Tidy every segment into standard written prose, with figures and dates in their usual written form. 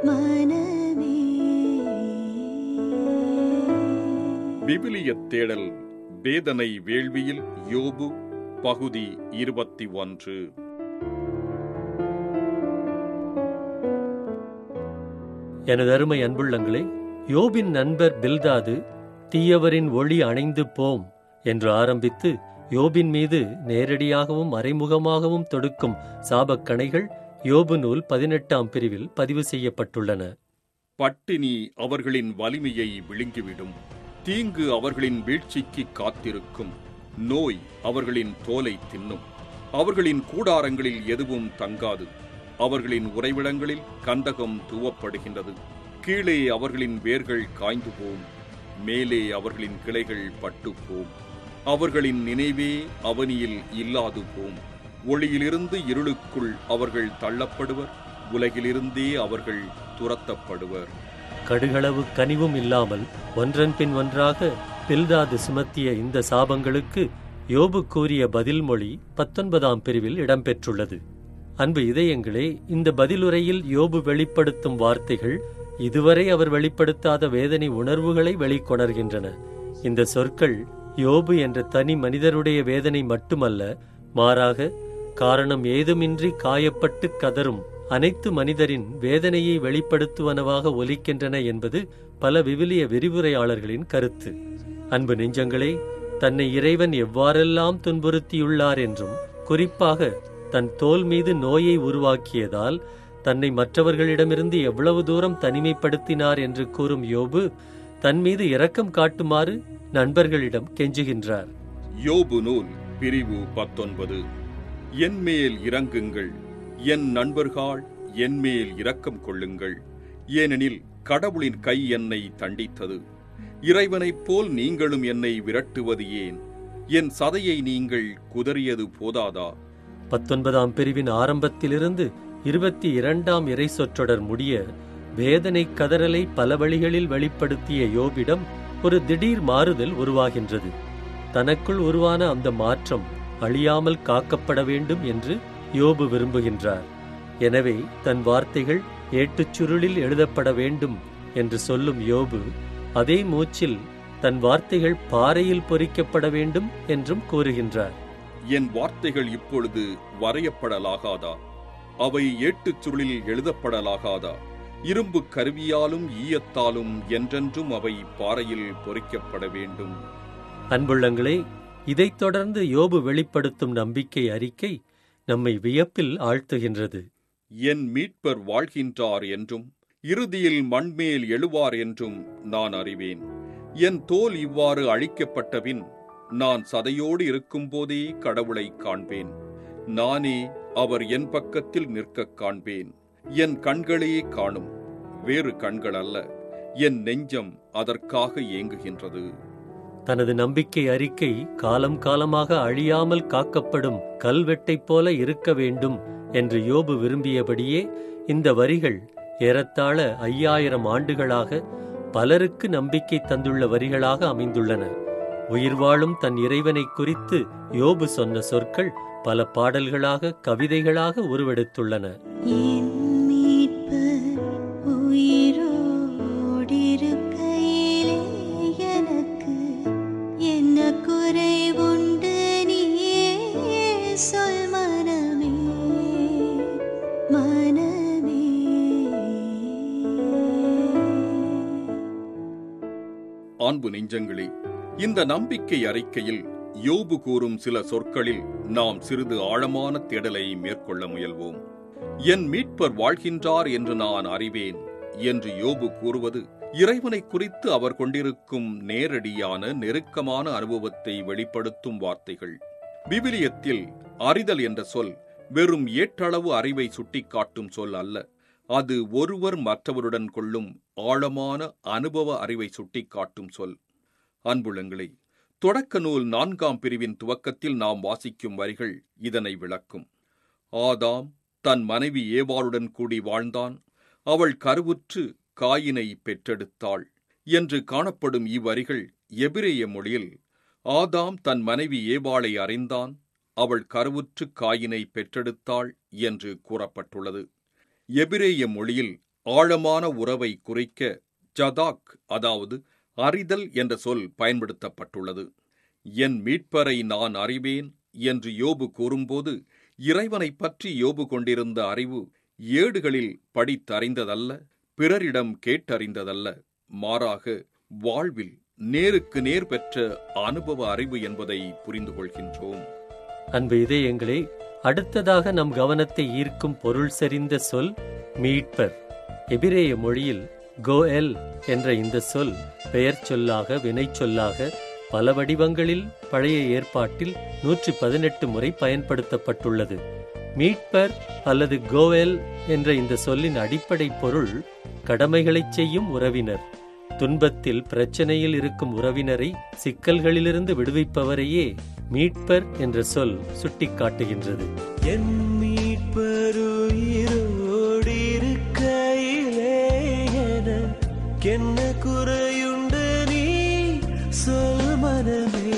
மனமே. விவிலியத் தேடல் வேதனை வேள்வியில் யோபு பகுதி 21. எனது அருமை அன்புள்ளங்களே, யோபின் நண்பர் பில்தாது தீயவரின் ஒளி அணைந்து போம் என்று ஆரம்பித்து யோபின் மீது நேரடியாகவும் மறைமுகமாகவும் தொடுக்கும் சாபக்கணைகள் யோபு நூல் 18ஆம் பிரிவில் பதிவு செய்யப்பட்டுள்ளன. பட்டினி அவர்களின் வலிமையை விழுங்கிவிடும், தீங்கு அவர்களின் வீழ்ச்சிக்கு காத்திருக்கும், நோய் அவர்களின் தோலை தின்னும், அவர்களின் கூடாரங்களில் எதுவும் தங்காது, அவர்களின் உறைவிடங்களில் கந்தகம் தூவப்படுகின்றது, கீழே அவர்களின் வேர்கள் காய்ந்து போம், மேலே அவர்களின் கிளைகள் பட்டுப்போம், அவர்களின் நினைவே அவனியில் இல்லாது போம், ஒளியிலிருந்து இருளுக்குள் அவர்கள் தள்ளப்படுவர், உலகிலிருந்தே அவர்கள் துரத்தப்படுவர். கடுகளவு கனிவும் இல்லாமல் ஒன்றன் பின் ஒன்றாக பில்தாது சுமத்திய இந்த சாபங்களுக்கு யோபு கூறிய பதில் மொழி 19ஆம் பிரிவில் இடம்பெற்றுள்ளது. அன்பு இதயங்களே, இந்த பதிலுரையில் யோபு வெளிப்படுத்தும் வார்த்தைகள் இதுவரை அவர் வெளிப்படுத்தாத வேதனை உணர்வுகளை வெளிக்கொணர்கின்றன. இந்த சொற்கள் யோபு என்ற தனி மனிதருடைய வேதனை மட்டுமல்ல, மாறாக காரணம் ஏதுமின்றி காயப்பட்டு கதரும் அனைத்து மனிதரின் வேதனையை வெளிப்படுத்துவனவாக ஒலிக்கின்றன என்பது பல விவிலிய விரிவுரையாளர்களின் கருத்து. அன்பு நெஞ்சங்களே, தன்னை இறைவன் எவ்வாறெல்லாம் துன்புறுத்தியுள்ளார் என்றும், குறிப்பாக தன் தோல் மீது நோயை உருவாக்கியதால் தன்னை மற்றவர்களிடமிருந்து எவ்வளவு தூரம் தனிமைப்படுத்தினார் என்று கூறும் யோபு தன் மீது இரக்கம் காட்டுமாறு நண்பர்களிடம் கெஞ்சுகின்றார். யோபு நூல் பிரிவு 19. என்மேல் இரங்குங்கள், என் நண்பர்கள், என்மேல் இரக்கம் கொள்ளுங்கள், ஏனெனில் கடவுளின் கை என்னை தண்டித்தது. இறைவனைப் போல் நீங்களும் என்னை விரட்டுவது ஏன்? என் சதையை நீங்கள் குதறியது போதாதா? 19ஆம் பிரிவின் ஆரம்பத்திலிருந்து 22ஆம் இறை சொற்றொடர் முடிய வேதனை கதறலை பல வழிகளில் வெளிப்படுத்திய யோபிடம் ஒரு திடீர் மாறுதல் உருவாகின்றது. தனக்குள் உருவான அந்த மாற்றம் அழியாமல் காக்கப்பட வேண்டும் என்று யோபு விரும்புகின்றார். எனவே தன் வார்த்தைகள் ஏட்டுச் சுருளில் எழுதப்பட வேண்டும் என்று சொல்லும் யோபு அதே மூச்சில் தன் வார்த்தைகள் பாறையில் பொறிக்கப்பட வேண்டும் என்றும் கூறுகின்றார். என் வார்த்தைகள் இப்பொழுது வரையப்படலாகாதா? அவை ஏட்டுச் சுருளில் எழுதப்படலாகாதா? இரும்பு கருவியாலும் ஈயத்தாலும் என்றென்றும் அவை பாறையில் பொறிக்கப்பட வேண்டும். அன்புள்ளங்களே, இதைத் தொடர்ந்து யோபு வெளிப்படுத்தும் நம்பிக்கை அறிக்கை நம்மை வியப்பில் ஆழ்த்துகின்றது. என் மீட்பர் வாழ்கின்றார் என்றும் இறுதியில் மண்மேல் எழுவார் என்றும் நான் அறிவேன். என் தோல் இவ்வாறு அழிக்கப்பட்டபின் நான் சதையோடு இருக்கும்போதே கடவுளை காண்பேன். நானே அவர் என் பக்கத்தில் நிற்கக் காண்பேன். என் கண்களே காணும், வேறு கண்கள் அல்ல. என் நெஞ்சம் அதற்காக ஏங்குகின்றது. தனது நம்பிக்கை அறிக்கை காலம் காலமாக அழியாமல் காக்கப்படும் கல்வெட்டைப் போல இருக்க வேண்டும் என்று யோபு விரும்பியபடியே இந்த வரிகள் ஏறத்தாழ 5000 ஆண்டுகளாக பலருக்கு நம்பிக்கை தந்துள்ள வரிகளாக அமைந்துள்ளன. உயிர் வாழும் தன் இறைவனை குறித்து யோபு சொன்ன சொற்கள் பல பாடல்களாக, கவிதைகளாக உருவெடுத்துள்ளன. என் மீட்பர் உயிரோடிருக்கையிலே எனக்கு என்ன குறைவுண்டு நீயே சொல் மனமே, மனமே. அன்பு நெஞ்சங்களே, இந்த நம்பிக்கை அறிக்கையில் யோபு கூறும் சில சொற்களில் நாம் சிறிது ஆழமான தேடலை மேற்கொள்ள முயல்வோம். என் மீட்பர் வாழ்கின்றார் என்று நான் அறிவேன் என்று யோபு கூறுவது இறைவனை குறித்து அவர் கொண்டிருக்கும் நேரடியான நெருக்கமான அனுபவத்தை வெளிப்படுத்தும் வார்த்தைகள். விவிலியத்தில் அறிதல் என்ற சொல் வெறும் ஏட்டளவு அறிவை சுட்டிக்காட்டும் சொல் அல்ல. அது ஒருவர் மற்றவருடன் கொள்ளும் ஆழமான அனுபவ அறிவை சுட்டிக்காட்டும் சொல். அன்புள்ளங்களே, தொடக்க நூல் 4ஆம் பிரிவின் துவக்கத்தில் நாம் வாசிக்கும் வரிகள் இதனை விளக்கும். ஆதாம் தன் மனைவி ஏவாளுடன் கூடி வாழ்ந்தான், அவள் கருவுற்று காயினை பெற்றெடுத்தாள் என்று காணப்படும் இவ்வரிகள் எபிரேய மொழியில் ஆதாம் தன் மனைவி ஏவாளை அறிந்தான், அவள் கருவுற்று காயினை பெற்றெடுத்தாள் என்று கூறப்பட்டுள்ளது. எபிரேய மொழியில் ஆழமான உறவை குறிக்க ஜதாக், அதாவது அறிதல் என்ற சொல் பயன்படுத்தப்பட்டுள்ளது. என் மீட்பரை நான் அறிவேன் என்று யோபு கூறும்போது, இறைவனைப் பற்றி யோபு கொண்டிருந்த அறிவு ஏடுகளில் படித்தறிந்ததல்ல, பிறரிடம் கேட்டறிந்ததல்ல, மாறாக வாழ்வில் நேருக்கு நேர் பெற்ற அனுபவ அறிவு என்பதை புரிந்து கொள்கின்றோம். அன்பு இதயங்களே, அடுத்ததாக நம் கவனத்தை ஈர்க்கும் பொருள் செறிந்த சொல் மீட்பர். எபிரேய மொழியில் கோஎல் என்ற இந்த சொல் பெயர் சொல்லாக, வினை சொல்லாக பல வடிவங்களில் பழைய ஏற்பாட்டில் 118 முறை பயன்படுத்தப்பட்டுள்ளது. மீட்பர் அல்லது கோஎல் என்ற இந்த சொல்லின் அடிப்படை பொருள் கடமைகளைச் செய்யும் உறவினர். துன்பத்தில், பிரச்சனையில் இருக்கும் உறவினரை சிக்கல்களிலிருந்து விடுவிப்பவரையே மீட்பர் என்ற சொல் சுட்டிக்காட்டுகின்றது. என் மீட்பருயிரோடு இருக்கையிலே எனக்கென்ன குறையுண்டு நீ சொல் மனமே.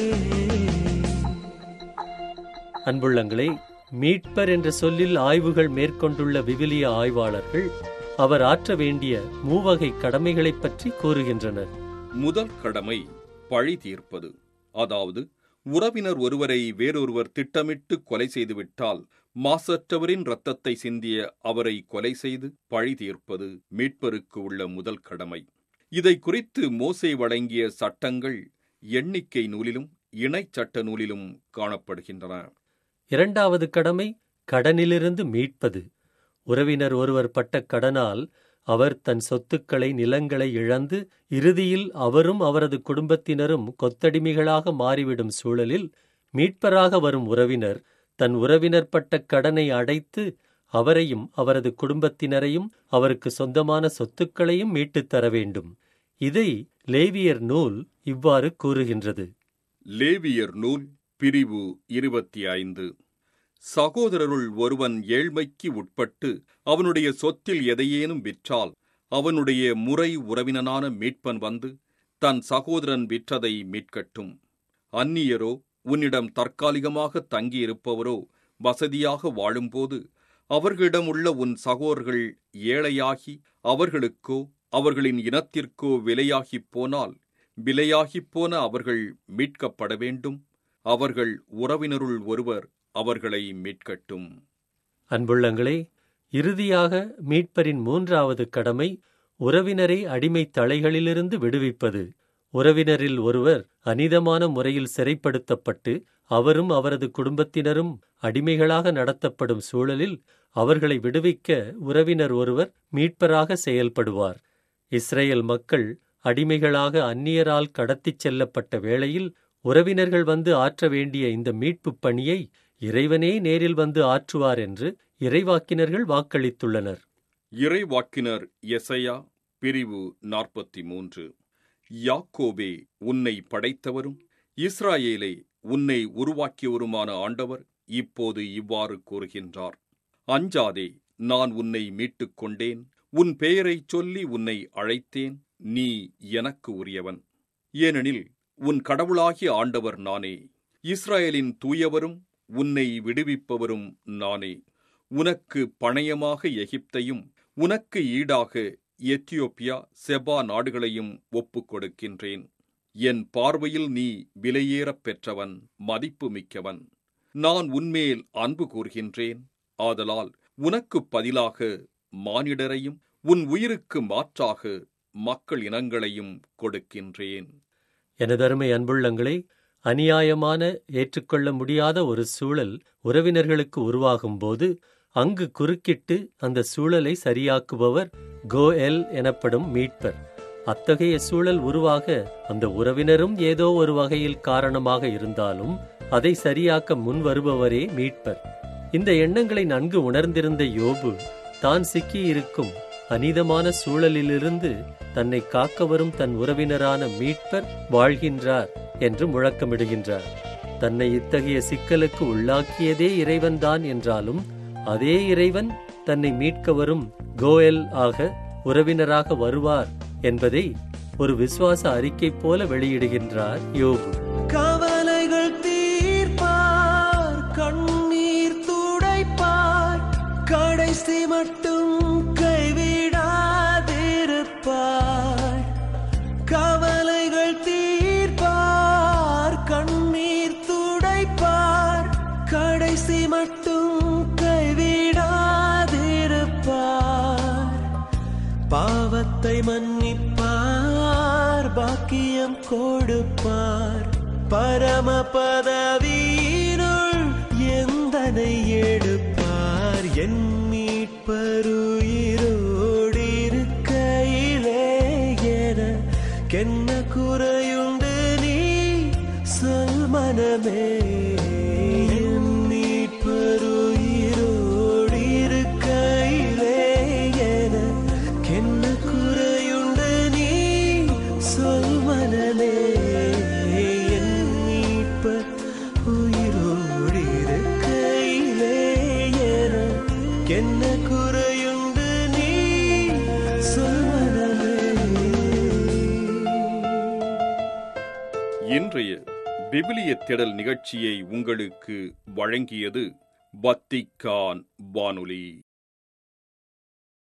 அன்புள்ளங்களே, மீட்பர் என்ற சொல்லில் ஆய்வுகள் மேற்கொண்டுள்ள விவிலிய ஆய்வாளர்கள் அவர் ஆற்ற வேண்டிய மூவகை கடமைகளைப் பற்றி கூறுகின்றனர். முதல் கடமை பழி தீர்ப்பது. அதாவது, உறவினர் ஒருவரை வேறொருவர் திட்டமிட்டு கொலை செய்துவிட்டால் மாசற்றவரின் இரத்தத்தை சிந்திய அவரை கொலை செய்து பழி தீர்ப்பது மீட்பருக்கு உள்ள முதல் கடமை. இதை குறித்து மோசே வழங்கிய சட்டங்கள் எண்ணிக்கை நூலிலும் இணைச் சட்ட நூலிலும் காணப்படுகின்றன. இரண்டாவது கடமை கடனிலிருந்து மீட்பது. உறவினர் ஒருவர் பட்ட கடனால் அவர் தன் சொத்துக்களை, நிலங்களை இழந்து இறுதியில் அவரும் அவரது குடும்பத்தினரும் கொத்தடிமைகளாக மாறிவிடும் சூழலில் மீட்பராக வரும் உறவினர் தன் உறவினர் பட்ட கடனை அடைத்து அவரையும் அவரது குடும்பத்தினரையும் அவருக்கு சொந்தமான சொத்துக்களையும் மீட்டுத் தர வேண்டும். இதை லேவியர் நூல் இவ்வாறு கூறுகின்றது. லேவியர் நூல் பிரிவு 25. சகோதரருள் ஒருவன் ஏழ்மைக்கு உட்பட்டு அவனுடைய சொத்தில் எதையேனும் விற்றால் அவனுடைய முறை உறவினனான மீட்பன் வந்து தன் சகோதரன் விற்றதை மீட்கட்டும். அந்நியரோ உன்னிடம் தற்காலிகமாக தங்கியிருப்பவரோ வசதியாக வாழும்போது அவர்களிடம் உள்ள உன் சகோதரர்கள் ஏழையாகி அவர்களுக்கோ அவர்களின் இனத்திற்கோ விலையாகிப் போனால் விலையாகிப் போன அவர்கள் மீட்கப்பட வேண்டும். அவர்கள் உறவினருள் ஒருவர் அவர்களை மீட்கட்டும். அன்புள்ளங்களே, இறுதியாக மீட்பரின் மூன்றாவது கடமை உறவினரை அடிமை தலைகளிலிருந்து விடுவிப்பது. உறவினரில் ஒருவர் அநீதமான முறையில் சிறைப்படுத்தப்பட்டு அவரும் அவரது குடும்பத்தினரும் அடிமைகளாக நடத்தப்படும் சூழலில் அவர்களை விடுவிக்க உறவினர் ஒருவர் மீட்பராக செயல்படுவார். இஸ்ரேல் மக்கள் அடிமைகளாக அந்நியரால் கடத்திச் செல்லப்பட்ட வேளையில் உறவினர்கள் வந்து ஆற்ற வேண்டிய இந்த மீட்புப் பணியை இறைவனே நேரில் வந்து ஆற்றுவார் என்று இறைவாக்கினர்கள் வாக்களித்துள்ளனர். இறைவாக்கினர் எசையா பிரிவு 43. யாக்கோபே, உன்னை படைத்தவரும் இஸ்ராயேலே, உன்னை உருவாக்கியவருமான ஆண்டவர் இப்போது இவ்வாறு கூறுகின்றார்: அஞ்சாதே, நான் உன்னை மீட்டுக் கொண்டேன். உன் பெயரைச் சொல்லி உன்னை அழைத்தேன். நீ எனக்கு உரியவன். ஏனெனில் உன் கடவுளாகிய ஆண்டவர் நானே. இஸ்ராயேலின் தூயவரும் உன்னை விடுவிப்பவரும் நானே. உனக்கு பணயமாக எகிப்தையும் உனக்கு ஈடாக எத்தியோப்பியா, செபா நாடுகளையும் ஒப்புக் கொடுக்கின்றேன். என் பார்வையில் நீ விலையேறப் பெற்றவன், மதிப்பு மிக்கவன். நான் உன்மேல் அன்பு கூர்கின்றேன். ஆதலால் உனக்கு பதிலாக மானிடரையும் உன் உயிருக்கு மாற்றாக மக்கள் இனங்களையும் கொடுக்கின்றேன். எனதருமை அன்புள்ளங்களே, அநியாயமான, ஏற்றுக்கொள்ள முடியாத ஒரு சூழல் உறவினர்களுக்கு உருவாகும்போது அங்கு குறுக்கிட்டு அந்த சூழலை சரியாக்குபவர் கோஎல் எனப்படும் மீட்பர். அத்தகைய சூழல் உருவாக அந்த உறவினரும் ஏதோ ஒரு வகையில் காரணமாக இருந்தாலும் அதை சரியாக்க முன் வருபவரே மீட்பர். இந்த எண்ணங்களை நன்கு உணர்ந்திருந்த யோபு தான் சிக்கியிருக்கும் அநீதமான சூழலிலிருந்து தன்னை காக்க வரும் தன் உறவினரான மீட்பர் வாழ்கின்றார் என்று முழக்கமிடுகின்றார். தன்னை இத்தகைய சிக்கலுக்கு உள்ளாக்கியதே இறைவன்தான் என்றாலும் அதே இறைவன் தன்னை மீட்க வரும் கோஎல் ஆக உறவினராக வருவார் என்பதை ஒரு விசுவாச அறிக்கை போல வெளியிடுகின்றார் யோபு. கவலைகள் தீர்ப்பார், கண்ணீர் துடைப்பார், கடைசி மட்டும் கைவிடார். பாவத்தை மன்னிப்பார், பாக்கியம் கொடுப்பார், பரம பதவியினுள் எந்தனை எடுப்பார். என் மீட்பருயிரோடு இருக்கையிலே எனக்கென்ன குறையுண்டு நீ சொல் மனமே. என் மீட்பருயிரோடு இருக்கையிலே எனக்கென்ன குறையுண்டு நீ சொல் மனமே. என் மீட்பர் உயிரோடு இருக்கையிலே எனக்கென்ன குறையுண்டு நீ சொல் மனமே. இன்றைய விவிலிய தேடல் நிகழ்ச்சியை உங்களுக்கு வழங்கியது வத்திக்கான் வானொலி.